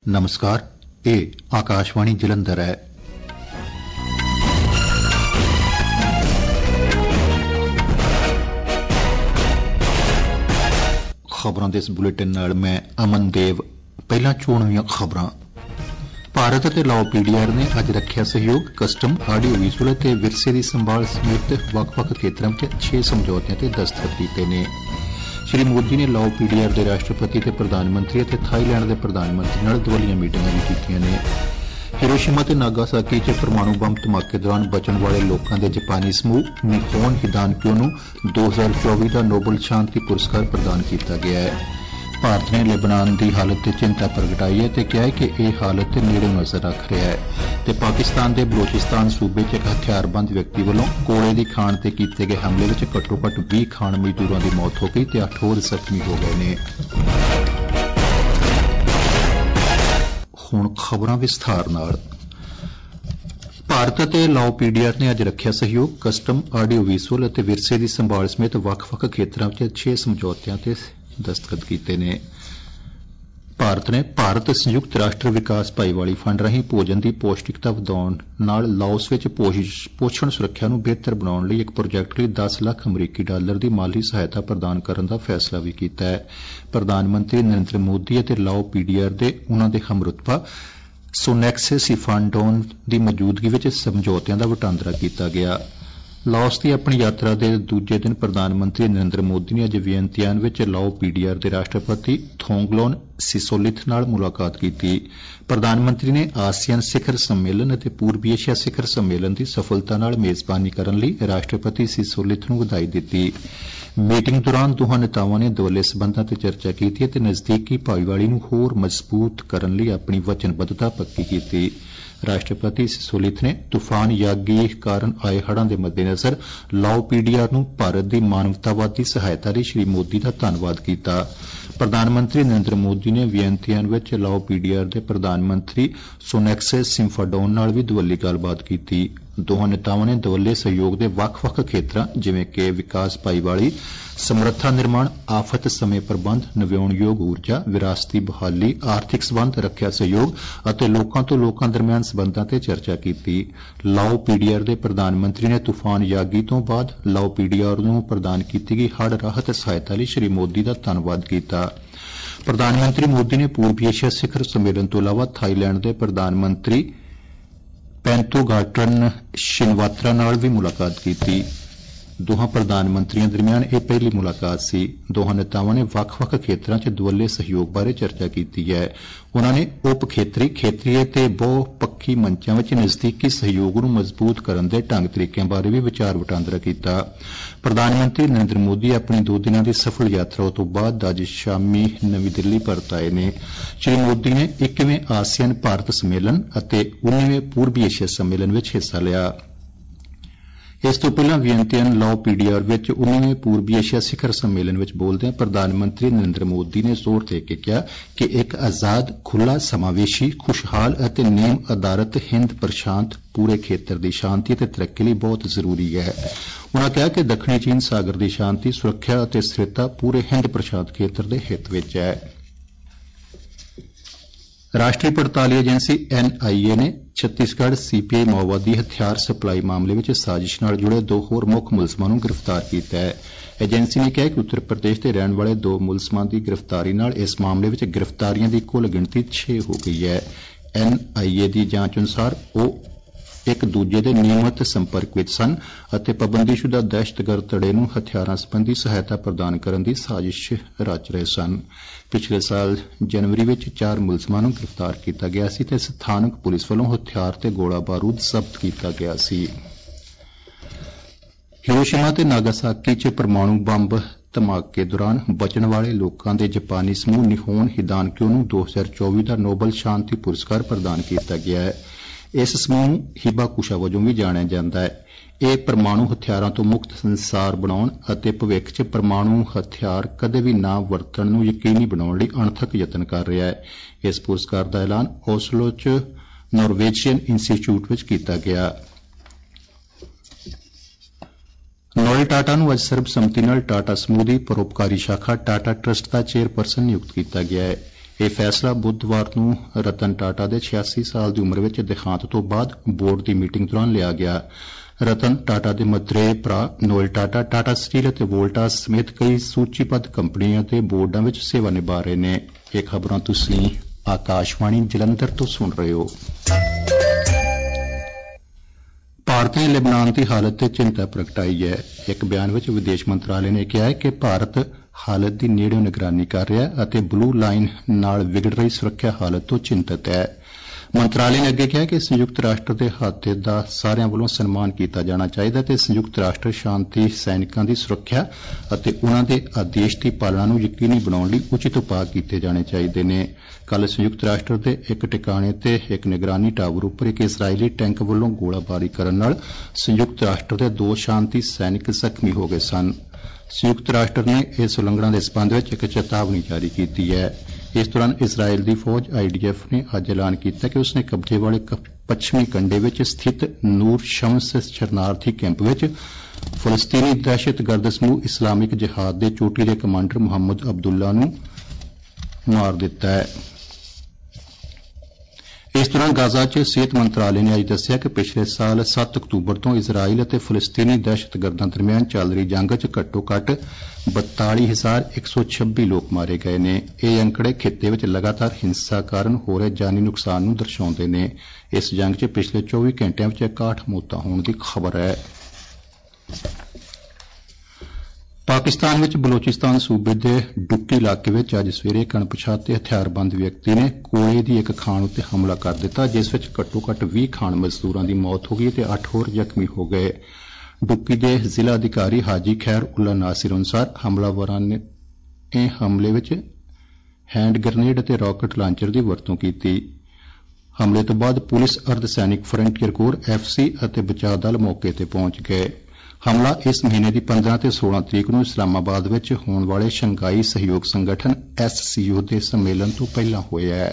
नमस्कार, ये आकाशवाणी जलंधर है। खबरों के इस बुलेटिन नाल मैं अमन देव। पहला चोणवीं खबरां। भारत ਅਤੇ ਲਾਓ ਪੀਡੀਆਰ ਨੇ ਅੱਜ ਰੱਖਿਆ ਸਹਿਯੋਗ, ਕਸਟਮ, ਆਡੀਓ ਵਿਜ਼ੂਅਲ ਅਤੇ ਵਿਰਸੇ ਦੀ ਸੰਭਾਲ ਸਮੇਤ ਵੱਖ-ਵੱਖ ਖੇਤਰਾਂ ਵਿੱਚ 6 ਸਮਝੌਤਿਆਂ ਤੇ ਦਸਤਖਤ ਕੀਤੇ ਨੇ। ਸ਼੍ਰੀ ਮੋਦੀ ਨੇ ਲਾਓ ਪੀਡੀਆਰ ਦੇ ਰਾਸ਼ਟਰਪਤੀ ਤੇ ਪ੍ਰਧਾਨ ਮੰਤਰੀ ਅਤੇ ਥਾਈਲੈਂਡ ਦੇ ਪ੍ਰਧਾਨ ਮੰਤਰੀ ਨਾਲ ਦਵੱਲੀਆਂ ਮੀਟਿੰਗਾਂ ਵੀ ਕੀਤੀਆਂ ਨੇ। ਹਿਰੋਸ਼ੀਮਾ ਤੇ ਨਾਗਾਸਾਕੀ 'ਚ ਪਰਮਾਣੂ ਬੰਬ ਧਮਾਕੇ ਦੌਰਾਨ ਬਚਣ ਵਾਲੇ ਲੋਕਾਂ ਦੇ ਜਾਪਾਨੀ ਸਮੂਹ ਨਿਹੋਨ ਹਿਦਾਨਕਿਓ ਨੂੰ 2024 ਦਾ ਨੋਬਲ ਸ਼ਾਂਤੀ ਪੁਰਸਕਾਰ ਪ੍ਰਦਾਨ ਕੀਤਾ ਗਿਆ ਹੈ। ਭਾਰਤ ਨੇ ਲੈਬਨਾਨ ਦੀ ਹਾਲਤ ਤੇ ਚਿੰਤਾ ਪ੍ਰਗਟਾਈ ਹੈ ਤੇ ਕਿਹਾ ਹੈ ਕਿ ਇਹ ਹਾਲਤ ਨੇੜੋਂ ਨਜ਼ਰ ਰੱਖ ਰਿਹਾ ਹੈ ਤੇ ਪਾਕਿਸਤਾਨ ਦੇ ਬਲੋਚਿਸਤਾਨ ਸੂਬੇ 'ਚ ਇੱਕ ਹਥਿਆਰਬੰਦ ਵਿਅਕਤੀ ਵੱਲੋਂ ਕੋਲੇ ਦੀ ਖਾਣ ਤੇ ਕੀਤੇ ਗਏ ਹਮਲੇ ਵਿੱਚ ਘੱਟੋ-ਘੱਟ 20 ਖਾਣ ਮਜ਼ਦੂਰਾਂ ਦੀ ਮੌਤ ਹੋ ਗਈ ਤੇ 8 ਹੋਰ ਜ਼ਖਮੀ ਹੋ ਗਏ ਨੇ। ਹੁਣ ਖਬਰਾਂ ਵਿਸਥਾਰ ਨਾਲ। ਭਾਰਤ ਅਤੇ ਲਾਓ ਪੀਡੀਆਰ ਨੇ ਅੱਜ ਰੱਖਿਆ ਸਹਿਯੋਗ, ਕਸਟਮ, ਆਡੀਓ ਵਿਜ਼ੂਅਲ ਅਤੇ ਵਿਰਸੇ ਦੀ ਸੰਭਾਲ ਸਮੇਤ ਵੱਖ-ਵੱਖ ਖੇਤਰਾਂ ਵਿੱਚ 6 ਸਮਝੌਤਿਆਂ ਤੇ ਦਸਤਖਤ ਕੀਤੇ ਨੇ। ਭਾਰਤ ਸੰਯੁਕਤ ਰਾਸ਼ਟਰ ਵਿਕਾਸ ਭਾਈਵਾਲੀ ਫੰਡ ਰਾਹੀਂ ਭੋਜਨ ਦੀ ਪੌਸ਼ਟਿਕਤਾ ਵਧਾਉਣ ਨਾਲ ਲਾਓਸ ਵਿੱਚ ਪੋਸ਼ਣ ਸੁਰੱਖਿਆ ਨੂੰ ਬਿਹਤਰ ਬਣਾਉਣ ਲਈ ਇੱਕ ਪ੍ਰੋਜੈਕਟ ਲਈ $10 ਲੱਖ ਅਮਰੀਕੀ ਦੀ ਮਾਲੀ ਸਹਾਇਤਾ ਪ੍ਰਦਾਨ ਕਰਨ ਦਾ ਫੈਸਲਾ ਵੀ ਕੀਤਾ ਹੈ। ਪ੍ਰਧਾਨ ਮੰਤਰੀ ਨਰਿੰਦਰ ਮੋਦੀ ਅਤੇ ਲਾਓ ਪੀਡੀਆਰ ਦੇ ਉਨ੍ਹਾਂ ਦੇ ਹਮਰੁਤਬਾ ਸੋਨੈਕਸੇ ਸਿਫਾਂਡੋਨ ਦੀ ਮੌਜੂਦਗੀ ਵਿੱਚ ਸਮਝੌਤਿਆਂ ਦਾ ਵਟਾਂਦਰਾ ਕੀਤਾ ਗਿਆ। ਲਾਓਸ ਦੀ ਆਪਣੀ ਯਾਤਰਾ ਦੇ ਦੂਜੇ ਦਿਨ ਪ੍ਰਧਾਨ ਮੰਤਰੀ ਨਰਿੰਦਰ ਮੋਦੀ ਨੇ ਅੱਜ ਵਿਅੰਤਿਆਨ ਵਿੱਚ ਲਾਓ ਪੀਡੀਆਰ ਦੇ ਰਾਸ਼ਟਰਪਤੀ ਥੋਂਗਲੋਨ ਸਿਸੋਲਿਥ ਨਾਲ ਮੁਲਾਕਾਤ ਕੀਤੀ। ਪ੍ਰਧਾਨ ਮੰਤਰੀ ਨੇ ਆਸੀਅਨ ਸਿਖਰ ਸੰਮੇਲਨ ਅਤੇ ਪੂਰਬੀ ਏਸ਼ੀਆ ਸਿਖਰ ਸੰਮੇਲਨ ਦੀ ਸਫਲਤਾ ਨਾਲ ਮੇਜ਼ਬਾਨੀ ਕਰਨ ਲਈ ਰਾਸ਼ਟਰਪਤੀ ਸਿਸੋਲਿਥ ਨੂੰ ਵਧਾਈ ਦਿੱਤੀ। ਮੀਟਿੰਗ ਦੌਰਾਨ ਦੋਹਾਂ ਨੇਤਾਵਾਂ ਨੇ ਦੁਵੱਲੇ ਸਬੰਧਾਂ ਤੇ ਚਰਚਾ ਕੀਤੀ ਅਤੇ ਨਜ਼ਦੀਕੀ ਭਾਈਵਾਲੀ ਨੂੰ ਹੋਰ ਮਜ਼ਬੂਤ ਕਰਨ ਲਈ ਆਪਣੀ ਵਚਨਬੱਧਤਾ ਪੱਕੀ ਕੀਤੀ। ਰਾਸ਼ਟਰਪਤੀ ਸਿਸੋਲਿਥ ਨੇ ਤੂਫਾਨ ਯਾਗੀ ਕਾਰਨ ਆਏ ਹੜ੍ਹਾਂ ਦੇ ਮੱਦੇਨਜ਼ਰ ਲਾਓ ਪੀਡੀਆਰ ਨੂੰ ਭਾਰਤ ਦੀ ਮਾਨਵਤਾਵਾਦੀ ਸਹਾਇਤਾ ਲਈ ਸ਼੍ਰੀ ਮੋਦੀ ਦਾ ਧੰਨਵਾਦ ਕੀਤਾ। ਪ੍ਰਧਾਨ ਮੰਤਰੀ ਨਰਿੰਦਰ ਮੋਦੀ ਨੇ ਵਿਅੰਤਿਆਨ ਵਿੱਚ ਲਾਓ ਪੀਡੀਆਰ ਦੇ ਪ੍ਰਧਾਨ ਮੰਤਰੀ ਸੋਨੈਕਸੇ ਸਿੰਫਾਡੋਨ ਨਾਲ ਵੀ ਦੁਵੱਲੀ ਗੱਲਬਾਤ ਕੀਤੀ। ਦੋਹਾਂ ਨੇਤਾਵਾਂ ਨੇ ਦੁਵੱਲੇ ਸਹਿਯੋਗ ਦੇ ਵੱਖ-ਵੱਖ ਖੇਤਰਾਂ ਜਿਵੇਂ ਕਿ ਵਿਕਾਸ ਭਾਈਵਾਲੀ, ਸਮਰੱਥਾ ਨਿਰਮਾਣ, ਆਫਤ ਸਮੇਂ ਪ੍ਰਬੰਧ, ਨਵਿਆਉਣਯੋਗ ਊਰਜਾ, ਵਿਰਾਸਤੀ ਬਹਾਲੀ, ਆਰਥਿਕ ਸਬੰਧ, ਰੱਖਿਆ ਸਹਿਯੋਗ ਅਤੇ ਲੋਕਾਂ ਤੋਂ ਲੋਕਾਂ ਦਰਮਿਆਨ ਸਬੰਧਾਂ ਤੇ ਚਰਚਾ ਕੀਤੀ। ਲਾਓ ਪੀਡੀਆਰ ਦੇ ਪ੍ਰਧਾਨ ਮੰਤਰੀ ਨੇ ਤੂਫਾਨ ਯਾਗੀ ਤੋਂ ਬਾਅਦ ਲਾਓ ਪੀਡੀਆਰ ਨੂੰ ਪ੍ਰਦਾਨ ਕੀਤੀ ਗਈ ਹੜ੍ਹ ਰਾਹਤ ਸਹਾਇਤਾ ਲਈ ਸ਼੍ਰੀ ਮੋਦੀ ਦਾ ਧੰਨਵਾਦ ਕੀਤਾ। ਪ੍ਰਧਾਨ ਮੰਤਰੀ ਮੋਦੀ ਨੇ ਪੂਰਬੀ ਏਸ਼ੀਆ ਸਿਖਰ ਸੰਮੇਲਨ ਤੋਂ ਇਲਾਵਾ ਥਾਈਲੈਂਡ ਦੇ ਪ੍ਰਧਾਨ ਮੰਤਰੀ ਪੈਂਤੋਗਾਟਰਨ ਸ਼ਿਨਵਾਤਰਾ ਨਾਲ ਵੀ ਮੁਲਾਕਾਤ ਕੀਤੀ। ਦੋਹਾਂ ਪ੍ਰਧਾਨ ਮੰਤਰੀਆਂ ਦਰਮਿਆਨ ਇਹ ਪਹਿਲੀ ਮੁਲਾਕਾਤ ਸੀ। ਦੋਹਾਂ ਨੇਤਾਵਾਂ ਨੇ ਵੱਖ-ਵੱਖ ਖੇਤਰਾਂ 'ਚ ਦੁਵੱਲੇ ਸਹਿਯੋਗ ਬਾਰੇ ਚਰਚਾ ਕੀਤੀ ਹੈ। ਉਨ੍ਹਾਂ ਨੇ ਉਪ ਖੇਤਰੀ ਅਤੇ ਬਹੁ ਪੱਖੀ ਮੰਚਾਂ ਵਿੱਚ ਨਜ਼ਦੀਕੀ ਸਹਿਯੋਗ ਨੂੰ ਮਜ਼ਬੂਤ ਕਰਨ ਦੇ ਢੰਗ ਤਰੀਕਿਆਂ ਬਾਰੇ ਵੀ ਵਿਚਾਰ ਵਟਾਂਦਰਾ ਕੀਤਾ। ਪ੍ਰਧਾਨ ਮੰਤਰੀ ਨਰਿੰਦਰ ਮੋਦੀ ਆਪਣੀ 2 ਦਿਨਾਂ ਦੀ ਸਫਲ ਯਾਤਰਾ ਤੋਂ ਬਾਅਦ ਅੱਜ ਸ਼ਾਮੀ ਨਵੀਂ ਦਿੱਲੀ ਪਰਤ ਆਏ ਨੇ। ਸ਼੍ਰੀ ਮੋਦੀ ਨੇ 21ਵੇਂ ਆਸੀਅਨ ਭਾਰਤ ਸੰਮੇਲਨ ਅਤੇ 19ਵੇਂ ਪੂਰਬੀ ਏਸ਼ੀਆ ਸੰਮੇਲਨ ਵਿੱਚ ਹਿੱਸਾ ਲਿਆ। ਇਸ ਤੋਂ ਪਹਿਲਾਂ ਵਿਅੰਤਿਆਨ ਲਾਓ ਪੀਡੀਆਰ ਵਿੱਚ 19ਵੇਂ ਪੂਰਬੀ ਏਸ਼ੀਆ ਸਿਖਰ ਸੰਮੇਲਨ ਵਿੱਚ ਬੋਲਦਿਆਂ ਪ੍ਰਧਾਨ ਮੰਤਰੀ ਨਰਿੰਦਰ ਮੋਦੀ ਨੇ ਜ਼ੋਰ ਦੇ ਕੇ ਕਿਹਾ ਕਿ ਇੱਕ ਆਜ਼ਾਦ, ਖੁੱਲ੍ਹਾ, ਸਮਾਵੇਸ਼ੀ, ਖੁਸ਼ਹਾਲ ਅਤੇ ਨਿਯਮ ਆਧਾਰਿਤ ਹਿੰਦ ਪ੍ਰਸ਼ਾਂਤ ਪੂਰੇ ਖੇਤਰ ਦੀ ਸ਼ਾਂਤੀ ਅਤੇ ਤਰੱਕੀ ਲਈ ਬਹੁਤ ਜ਼ਰੂਰੀ ਹੈ। ਉਨ੍ਹਾਂ ਕਿਹਾ ਕਿ ਦੱਖਣੀ ਚੀਨ ਸਾਗਰ ਦੀ ਸ਼ਾਂਤੀ, ਸੁਰੱਖਿਆ ਅਤੇ ਸਥਿਰਤਾ ਪੂਰੇ ਹਿੰਦ ਪ੍ਰਸ਼ਾਂਤ ਖੇਤਰ ਦੇ ਹਿੱਤ ਵਿੱਚ ਹੈ। ਰਾਸ਼ਟਰੀ ਪੜਤਾਲੀ ਏਜੰਸੀ NIA ਨੇ ਛੱਤੀਸਗੜ੍ਹ CPI ਮਾਓਵਾਦੀ ਹਥਿਆਰ ਸਪਲਾਈ ਮਾਮਲੇ ਵਿੱਚ ਸਾਜ਼ਿਸ਼ ਨਾਲ ਜੁੜੇ 2 ਹੋਰ ਮੁੱਖ ਮੁਲਜ਼ਮਾਂ ਨੂੰ ਗ੍ਰਿਫਤਾਰ ਕੀਤਾ ਹੈ। ਏਜੰਸੀ ਨੇ ਕਿਹਾ ਕਿ ਉੱਤਰ ਪ੍ਰਦੇਸ਼ ਦੇ ਰਹਿਣ ਵਾਲੇ 2 ਮੁਲਜ਼ਮਾਂ ਦੀ ਗ੍ਰਿਫਤਾਰੀ ਨਾਲ ਇਸ ਮਾਮਲੇ ਵਿੱਚ ਗ੍ਰਿਫਤਾਰੀਆਂ ਦੀ ਕੁੱਲ ਗਿਣਤੀ 6 ਹੋ ਗਈ ਹੈ। NIA ਦੀ ਜਾਂਚ ਅਨੁਸਾਰ ਉਹ ਇੱਕ ਦੂਜੇ ਦੇ ਨਿਯਮਿਤ ਸੰਪਰਕ ਵਿੱਚ ਸਨ ਅਤੇ ਪਾਬੰਦੀਸ਼ੁਦਾ ਦਹਿਸ਼ਤਗਰਦ ਧੜੇ ਨੂੰ ਹਥਿਆਰਾਂ ਸੰਬੰਧੀ ਸਹਾਇਤਾ ਪ੍ਰਦਾਨ ਕਰਨ ਦੀ ਸਾਜ਼ਿਸ਼ ਰਚ ਰਹੇ ਸਨ। ਪਿਛਲੇ ਸਾਲ ਜਨਵਰੀ ਵਿੱਚ 4 ਮੁਲਜ਼ਮਾਂ ਨੂੰ ਗ੍ਰਿਫਤਾਰ ਕੀਤਾ ਗਿਆ ਸੀ ਤੇ ਸਥਾਨਕ ਪੁਲਿਸ ਵੱਲੋਂ ਹਥਿਆਰ ਤੇ ਗੋਲਾ ਬਾਰੂਦ ਜ਼ਬਤ ਕੀਤਾ ਗਿਆ ਸੀ। ਹਿਰੋਸ਼ੀਮਾ ਤੇ ਨਾਗਾਸਾਕੀ 'ਚ ਪਰਮਾਣੂ ਬੰਬ ਧਮਾਕੇ ਦੌਰਾਨ ਬਚਣ ਵਾਲੇ ਲੋਕਾਂ ਦੇ ਜਾਪਾਨੀ ਸਮੂਹ ਨਿਹੋਨ ਹਿਦਾਨਕਿਓ ਨੂੰ 2024 ਦਾ ਨੋਬਲ ਸ਼ਾਂਤੀ ਪੁਰਸਕਾਰ ਪ੍ਰਦਾਨ ਕੀਤਾ ਗਿਆ ਹੈ। ਇਸ ਸਮੂਹ ਨੂੰ ਹਿਬਾਕੁਸ਼ਾ ਵਜੋਂ ਵੀ ਜਾਣਿਆ ਜਾਂਦਾ ਹੈ। ਇਹ ਪਰਮਾਣੂ ਹਥਿਆਰਾਂ ਤੋਂ ਮੁਕਤ ਸੰਸਾਰ ਬਣਾਉਣ ਅਤੇ ਭਵਿੱਖ 'ਚ ਪਰਮਾਣੂ ਹਥਿਆਰ ਕਦੇ ਵੀ ਨਾ ਵਰਤਣ ਨੂੰ ਯਕੀਨੀ ਬਣਾਉਣ ਲਈ ਅਣਥੱਕ ਯਤਨ ਕਰ ਰਿਹਾ ਹੈ। ਇਸ ਪੁਰਸਕਾਰ ਦਾ ਐਲਾਨ ਓਸਲੋ 'ਚ ਨਾਰਵੇਜੀਅਨ ਇੰਸਟੀਚਿਊਟ ਵਿੱਚ ਕੀਤਾ ਗਿਆ। ਨੋਇਲ ਟਾਟਾ ਨੂੰ ਅੱਜ ਸਰਬਸੰਮਤੀ ਨਾਲ ਟਾਟਾ ਸਮੂਹ ਦੀ ਪਰਉਪਕਾਰੀ ਸ਼ਾਖਾ ਟਾਟਾ ਟਰੱਸਟ ਦਾ ਚੇਅਰਪਰਸਨ ਨਿਯੁਕਤ ਕੀਤਾ ਗਿਆ ਹੈ। ਇਹ ਫੈਸਲਾ ਬੁੱਧਵਾਰ ਨੂੰ ਰਤਨ ਟਾਟਾ ਦੇ 86 ਸਾਲ ਦੀ ਉਮਰ ਵਿੱਚ ਦੇਹਾਂਤ ਤੋਂ ਬਾਅਦ ਬੋਰਡ ਦੀ ਮੀਟਿੰਗ ਦੌਰਾਨ ਲਿਆ ਗਿਆ। ਰਤਨ ਟਾਟਾ ਦੇ ਮਤਰੇਏ ਭਰਾ ਨੋਇਲ ਟਾਟਾ, ਟਾਟਾ ਸਟੀਲ ਅਤੇ ਵੋਲਟਾਸ ਸਮੇਤ ਕਈ ਸੂਚੀਬੱਧ ਕੰਪਨੀਆਂ ਦੇ ਬੋਰਡਾਂ ਵਿੱਚ ਸੇਵਾ ਨਿਭਾ ਰਹੇ ਨੇ। ਇਹ ਖਬਰਾਂ ਤੁਸੀਂ ਆਕਾਸ਼ਵਾਣੀ ਜਲੰਧਰ ਤੋਂ ਸੁਣ ਰਹੇ ਹੋ। ਭਾਰਤ ਨੇ ਲੈਬਨਾਨ ਦੀ ਹਾਲਤ ਤੇ ਚਿੰਤਾ ਪ੍ਰਗਟਾਈ ਹੈ। ਇੱਕ ਬਿਆਨ ਵਿੱਚ ਵਿਦੇਸ਼ ਮੰਤਰਾਲੇ ਨੇ ਕਿਹਾ ਹੈ ਕਿ ਭਾਰਤ ਹਾਲਤ ਦੀ ਨੇੜਿਓਂ ਨਿਗਰਾਨੀ ਕਰ ਰਿਹਾ ਹੈ ਅਤੇ ਬਲੂ ਲਾਈਨ ਨਾਲ ਵਿਗੜ ਰਹੀ ਸੁਰੱਖਿਆ ਹਾਲਤ ਤੋਂ ਚਿੰਤਤ ਹੈ। ਮੰਤਰਾਲੇ ਨੇ ਅੱਗੇ ਕਿਹਾ ਕਿ ਸੰਯੁਕਤ ਰਾਸ਼ਟਰ ਦੇ ਹੱਥ ਦਾ ਸਾਰਿਆਂ ਵੱਲੋਂ ਸਨਮਾਨ ਕੀਤਾ ਜਾਣਾ ਚਾਹੀਦਾ ਅਤੇ ਸੰਯੁਕਤ ਰਾਸ਼ਟਰ ਸ਼ਾਂਤੀ ਸੈਨਿਕਾਂ ਦੀ ਸੁਰੱਖਿਆ ਅਤੇ ਉਨ੍ਹਾਂ ਦੇ ਆਦੇਸ਼ ਦੀ ਪਾਲਣਾ ਨੂੰ ਯਕੀਨੀ ਬਣਾਉਣ ਲਈ ਉਚਿਤ ਉਪਾਅ ਕੀਤੇ ਜਾਣੇ ਚਾਹੀਦੇ ਨੇ। ਕੱਲ੍ਹ ਸੰਯੁਕਤ ਰਾਸ਼ਟਰ ਦੇ ਇੱਕ ਟਿਕਾਣੇ ਤੇ ਇੱਕ ਨਿਗਰਾਨੀ ਟਾਵਰ ਉੱਪਰ ਇੱਕ ਇਸਰਾਈਲੀ ਟੈਂਕ ਵੱਲੋਂ ਗੋਲਾਬਾਰੀ ਕਰਨ ਨਾਲ ਸੰਯੁਕਤ ਰਾਸ਼ਟਰ ਦੇ 2 ਸ਼ਾਂਤੀ ਸੈਨਿਕ ਜ਼ਖਮੀ ਹੋ ਗਏ ਸਨ। ਸੰਯੁਕਤ ਰਾਸ਼ਟਰ ਨੇ ਇਸ ਉਲੰਘਣਾ ਦੇ ਸਬੰਧ ਵਿੱਚ ਇੱਕ ਚੇਤਾਵਨੀ ਜਾਰੀ ਕੀਤੀ ਹੈ। ਇਸ ਦੌਰਾਨ ਇਸਰਾਏਲ ਦੀ ਫੌਜ IDF ਨੇ ਅੱਜ ਐਲਾਨ ਕੀਤਾ ਕਿ ਉਸਨੇ ਕਬਜ਼ੇ ਵਾਲੇ ਪੱਛਮੀ ਕੰਢੇ ਵਿੱਚ ਸਥਿਤ ਨੂਰ ਸ਼ਮਸ ਸ਼ਰਨਾਰਥੀ ਕੈਂਪ ਵਿੱਚ ਫਲਸਤੀਨੀ ਦਹਿਸ਼ਤਗਰਦ ਸਮੂਹ ਇਸਲਾਮਿਕ ਜਿਹਾਦ ਦੇ ਚੋਟੀ ਦੇ ਕਮਾਂਡਰ ਮੁਹੰਮਦ ਅਬਦੁੱਲਾ ਨੂੰ ਮਾਰ ਦਿੱਤਾ ਹੈ। ਇਸ ਦੌਰਾਨ ਗਾਜ਼ਾ 'ਚ ਸਿਹਤ ਮੰਤਰਾਲੇ ਨੇ ਅੱਜ ਦੱਸਿਆ ਕਿ ਪਿਛਲੇ ਸਾਲ 7 ਅਕਤੂਬਰ ਤੋਂ ਇਜ਼ਰਾਈਲ ਅਤੇ ਫਲਸਤੀਨੀ ਦਹਿਸ਼ਤਗਰਦਾਂ ਦਰਮਿਆਨ ਚੱਲ ਰਹੀ ਜੰਗ 'ਚ ਘੱਟੋ-ਘੱਟ 42,126 ਲੋਕ ਮਾਰੇ ਗਏ ਨੇ। ਇਹ ਅੰਕੜੇ ਖਿੱਤੇ ਵਿੱਚ ਲਗਾਤਾਰ ਹਿੰਸਾ ਕਾਰਨ ਹੋ ਰਹੇ ਜਾਨੀ ਨੁਕਸਾਨ ਨੂੰ ਦਰਸਾਉਂਦੇ ਨੇ। ਇਸ ਜੰਗ 'ਚ ਪਿਛਲੇ 24 ਘੰਟਿਆਂ ਵਿੱਚ 61 ਮੌਤਾਂ ਹੋਣ ਦੀ ਖਬਰ ਹੈ। ਪਾਕਿਸਤਾਨ ਵਿੱਚ ਬਲੋਚਿਸਤਾਨ ਸੂਬੇ ਦੇ ਡੁੱਕੀ ਇਲਾਕੇ ਵਿੱਚ ਅੱਜ ਸਵੇਰੇ ਇੱਕ ਅਣਪਛਾਤੇ ਹਥਿਆਰਬੰਦ ਵਿਅਕਤੀ ਨੇ ਕੋਲੇ ਦੀ ਇੱਕ ਖਾਣ ਉੱਤੇ ਹਮਲਾ ਕਰ ਦਿੱਤਾ, ਜਿਸ ਵਿੱਚ ਘੱਟੋ-ਘੱਟ 20 ਖਾਣ ਮਜ਼ਦੂਰਾਂ ਦੀ ਮੌਤ ਹੋ ਗਈ ਅਤੇ 8 ਹੋਰ ਜ਼ਖਮੀ ਹੋ ਗਏ। ਡੁੱਕੀ ਦੇ ਜ਼ਿਲ੍ਹਾ ਅਧਿਕਾਰੀ ਹਾਜੀ ਖੈਰ ਉਲਾ ਨਾਸਿਰ ਅਨੁਸਾਰ ਹਮਲਾਵਰਾਂ ਨੇ ਹਮਲੇ ਵਿੱਚ ਹੈਂਡ ਗ੍ਰਨੇਡ ਅਤੇ ਰਾਕਟ ਲਾਂਚਰ ਦੀ ਵਰਤੋਂ ਕੀਤੀ। ਹਮਲੇ ਤੋਂ ਬਾਅਦ ਪੁਲਿਸ, ਅਰਧ ਸੈਨਿਕ ਫਰੰਟੀਅਰ ਕੋਰ FC ਅਤੇ ਬਚਾਅ ਦਲ ਮੌਕੇ ਤੇ ਪਹੁੰਚ ਗਏ। ਹਮਲਾ ਇਸ ਮਹੀਨੇ ਦੀ 15 ਤੇ 16 ਤਰੀਕ ਨੂੰ ਇਸਲਾਮਾਬਾਦ ਵਿੱਚ ਹੋਣ ਵਾਲੇ ਸ਼ੰਘਾਈ ਸਹਿਯੋਗ ਸੰਗਠਨ SCO ਦੇ ਸੰਮੇਲਨ ਤੋਂ ਪਹਿਲਾਂ ਹੋਇਆ ਹੈ।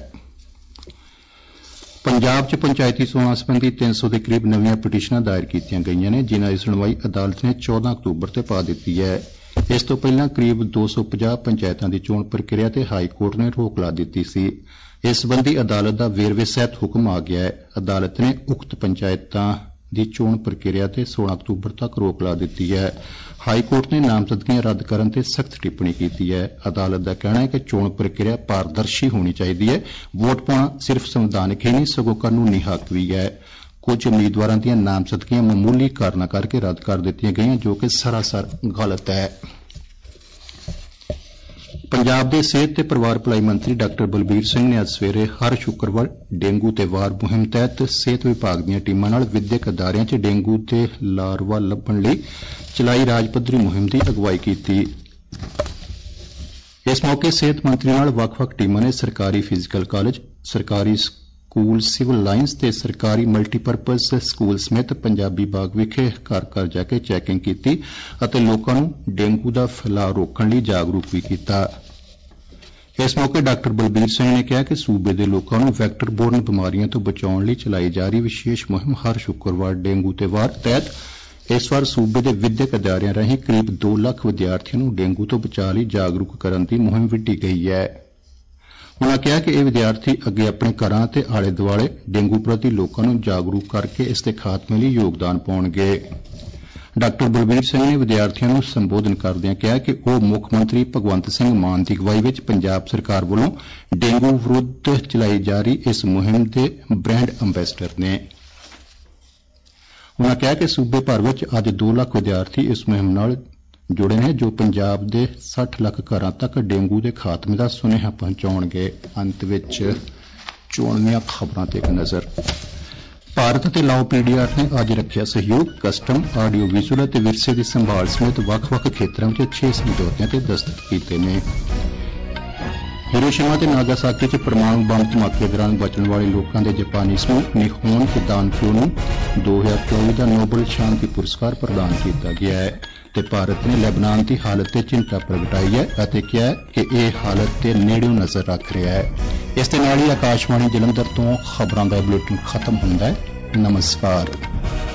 ਪੰਜਾਬ 'ਚ ਪੰਚਾਇਤੀ ਚੋਣਾਂ ਸਬੰਧੀ 300 ਦੇ ਕਰੀਬ ਨਵੀਆਂ ਪਟੀਸ਼ਨਾਂ ਦਾਇਰ ਕੀਤੀਆਂ ਗਈਆਂ ਨੇ, ਜਿਨ੍ਹਾਂ ਦੀ ਸੁਣਵਾਈ ਅਦਾਲਤ ਨੇ 14 ਅਕਤੂਬਰ ਤੇ ਪਾ ਦਿੱਤੀ ਹੈ। ਇਸ ਤੋਂ ਪਹਿਲਾਂ ਕਰੀਬ 250 ਪੰਚਾਇਤਾਂ ਦੀ ਚੋਣ ਪ੍ਰਕਿਰਿਆ ਤੇ ਹਾਈ ਕੋਰਟ ਨੇ ਰੋਕ ਲਾ ਦਿੱਤੀ ਸੀ। ਇਸ ਸਬੰਧੀ ਅਦਾਲਤ ਦਾ ਵੇਰਵੇ ਸਹਿਤ ਹੁਕਮ ਆ ਗਿਆ ਹੈ। ਅਦਾਲਤ ਨੇ ਉਕਤ ਪੰਚਾਇਤਾਂ ਦੀ ਚੋਣ ਪ੍ਰਕਿਰਿਆ ਤੇ 16 ਅਕਤੂਬਰ ਤੱਕ ਰੋਕ ਲਾ ਦਿੱਤੀ ਹੈ। ਹਾਈ ਕੋਰਟ ਨੇ ਨਾਮਜ਼ਦਗੀਆਂ ਰੱਦ ਕਰਨ ਤੇ ਸਖਤ ਟਿੱਪਣੀ ਕੀਤੀ ਹੈ। ਅਦਾਲਤ ਦਾ ਕਹਿਣਾ ਹੈ ਕਿ ਚੋਣ ਪ੍ਰਕਿਰਿਆ ਪਾਰਦਰਸ਼ੀ ਹੋਣੀ ਚਾਹੀਦੀ ਹੈ। ਵੋਟ ਪਾਉਣਾ ਸਿਰਫ ਸੰਵਿਧਾਨਕ ਹੀ ਨਹੀਂ ਸਗੋਂ ਕਾਨੂੰਨੀ ਹੱਕ ਵੀ ਹੈ। ਕੁਝ ਉਮੀਦਵਾਰਾਂ ਦੀਆਂ ਨਾਮਜ਼ਦਗੀਆਂ ਮਾਮੂਲੀ ਕਾਰਨਾਂ ਕਰਕੇ ਰੱਦ ਕਰ ਦਿੱਤੀਆਂ ਗਈਆਂ, ਜੋ ਕਿ ਸਰਾਸਰ ਗਲਤ ਹੈ। ਪੰਜਾਬ ਦੇ ਸਿਹਤ ਤੇ ਪਰਿਵਾਰ ਭਲਾਈ ਮੰਤਰੀ ਡਾਕਟਰ ਬਲਬੀਰ ਸਿੰਘ ਨੇ ਅੱਜ ਸਵੇਰੇ ਹਰ ਸ਼ੁੱਕਰਵਾਰ ਡੇਂਗੂ ਤੇ ਵਾਰ ਮੁਹਿੰਮ ਤਹਿਤ ਸਿਹਤ ਵਿਭਾਗ ਦੀਆਂ ਟੀਮਾਂ ਨਾਲ ਵਿਦਿਅਕ ਅਦਾਰਿਆਂ 'ਚ ਡੇਂਗੂ ਦੇ ਲਾਰਵਾ ਲੱਭਣ ਲਈ ਚਲਾਈ ਰਾਜ ਪੱਧਰੀ ਮੁਹਿੰਮ ਦੀ ਅਗਵਾਈ ਕੀਤੀ। ਇਸ ਮੌਕੇ ਸਿਹਤ ਮੰਤਰੀ ਨਾਲ ਵੱਖ-ਵੱਖ ਟੀਮਾਂ ਨੇ ਸਰਕਾਰੀ ਫਿਜ਼ੀਕਲ ਕਾਲਜ, ਸਰਕਾਰੀ ਸਕੂਲ ਸਿਵਲ ਲਾਈਨਸ ਤੇ ਸਰਕਾਰੀ ਮਲਟੀਪਰਪਜ਼ ਸਕੂਲ ਸਮੇਤ ਪੰਜਾਬੀ ਬਾਗ ਵਿਖੇ ਘਰ-ਘਰ ਜਾ ਕੇ ਚੈਕਿੰਗ ਕੀਤੀ ਅਤੇ ਲੋਕਾਂ ਨੂੰ ਡੇਂਗੂ ਦਾ ਫੈਲਾਅ ਰੋਕਣ ਲਈ ਜਾਗਰੂਕ ਵੀ ਕੀਤਾ। ਇਸ ਮੌਕੇ ਡਾਕਟਰ ਬਲਬੀਰ ਸਿੰਘ ਨੇ ਕਿਹਾ ਕਿ ਸੂਬੇ ਦੇ ਲੋਕਾਂ ਨੂੰ ਵੈਕਟਰ ਬੋਰਨ ਬਿਮਾਰੀਆਂ ਤੋਂ ਬਚਾਉਣ ਲਈ ਚਲਾਈ ਜਾ ਰਹੀ ਵਿਸ਼ੇਸ਼ ਮੁਹਿੰਮ ਹਰ ਸ਼ੁੱਕਰਵਾਰ ਡੇਂਗੂ ਤੇ ਵਾਰ ਤਹਿਤ ਇਸ ਵਾਰ ਸੂਬੇ ਦੇ ਵਿਦਿਅਕ ਅਦਾਰਿਆਂ ਰਾਹੀਂ ਕਰੀਬ 2 ਲੱਖ ਵਿਦਿਆਰਥੀਆਂ ਨੂੰ ਡੇਂਗੂ ਤੋਂ ਬਚਾਅ ਲਈ ਜਾਗਰੂਕ ਕਰਨ ਦੀ ਮੁਹਿੰਮ ਵਿੱਢੀ ਗਈ ਹੈ। ਉਨ੍ਹਾਂ ਕਿਹਾ ਕਿ ਇਹ ਵਿਦਿਆਰਥੀ ਅੱਗੇ ਆਪਣੇ ਘਰਾਂ ਤੇ ਆਲੇ-ਦੁਆਲੇ ਡੇਂਗੂ ਪ੍ਰਤੀ ਲੋਕਾਂ ਨੂੰ ਜਾਗਰੂਕ ਕਰਕੇ ਇਸ ਦੇ ਖਾਤਮੇ ਲਈ ਯੋਗਦਾਨ ਪਾਉਣਗੇ। ਡਾਕਟਰ ਬਲਬੀਰ ਸਿੰਘ ਨੇ ਵਿਦਿਆਰਥੀਆਂ ਨੂੰ ਸੰਬੋਧਨ ਕਰਦਿਆਂ ਕਿਹਾ ਕਿ ਉਹ ਮੁੱਖ ਮੰਤਰੀ ਭਗਵੰਤ ਸਿੰਘ ਮਾਨ ਦੀ ਅਗਵਾਈ ਵਿੱਚ ਪੰਜਾਬ ਸਰਕਾਰ ਵੱਲੋਂ ਡੇਂਗੂ ਵਿਰੁੱਧ ਚਲਾਈ ਜਾ ਰਹੀ ਇਸ ਮੁਹਿੰਮ ਦੇ ਬ੍ਰਾਂਡ ਅੰਬੈਸਡਰ ਨੇ। ਉਨ੍ਹਾਂ ਕਿਹਾ ਕਿ ਸੂਬੇ ਭਰ ਵਿੱਚ ਅੱਜ 2 ਲੱਖ ਵਿਦਿਆਰਥੀ ਇਸ ਮੁਹਿੰਮ ਨਾਲ ਜੁੜੇ ਨੇ, ਜੋ ਪੰਜਾਬ ਦੇ 60 ਲੱਖ ਘਰਾਂ ਤੱਕ ਡੇਂਗੂ ਦੇ ਖਾਤਮੇ ਦਾ ਸੁਨੇਹਾ ਪਹੁੰਚਾਉਣਗੇ। ਅੰਤ ਵਿੱਚ ਚੋਣ ਦੀਆਂ ਖਬਰਾਂ ਤੇ ਇੱਕ ਨਜ਼ਰ। ਭਾਰਤ ਅਤੇ ਲਾਓ PDR ਨੇ ਅੱਜ ਰੱਖਿਆ ਸਹਿਯੋਗ, ਕਸਟਮ, ਆਡੀਓ ਵਿਜ਼ੂਅਲ ਅਤੇ ਵਿਰਸੇ ਦੀ ਸੰਭਾਲ ਸਮੇਤ ਵੱਖ-ਵੱਖ ਖੇਤਰਾਂ ਵਿੱਚ 6 ਸਮਝੌਤਿਆਂ ਤੇ ਦਸਤਖਤ ਕੀਤੇ ਨੇ। ਹੀਰੋਸ਼ੀਮਾ ਤੇ ਨਾਗਾਸਾਕੀ 'ਚ ਪਰਮਾਣੂ ਬੰਬ ਧਮਾਕੇ ਦੌਰਾਨ ਬਚਣ ਵਾਲੇ ਲੋਕਾਂ ਦੇ ਜਾਪਾਨੀ ਸਮੂਹ ਨਿਹੋਨ ਕਿਦਾਨਕਯੋ ਨੂੰ 2024 ਦਾ ਨੋਬਲ ਸ਼ਾਂਤੀ ਪੁਰਸਕਾਰ ਪ੍ਰਦਾਨ ਕੀਤਾ ਗਿਆ ਹੈ ਤੇ ਭਾਰਤ ਨੇ ਲੈਬਨਾਨ ਦੀ ਹਾਲਤ ਤੇ ਚਿੰਤਾ ਪ੍ਰਗਟਾਈ ਹੈ ਅਤੇ ਕਿਹਾ ਕਿ ਇਹ ਹਾਲਤ ਤੇ ਨੇੜਿਓਂ ਨਜ਼ਰ ਰੱਖ ਰਿਹਾ ਹੈ। ਇਸ ਦੇ ਨਾਲ ਹੀ ਆਕਾਸ਼ਵਾਣੀ ਜਲੰਧਰ ਤੋਂ ਖਬਰਾਂ ਦਾ ਬੁਲੇਟਿਨ ਖਤਮ ਹੁੰਦਾ ਹੈ। ਨਮਸਕਾਰ।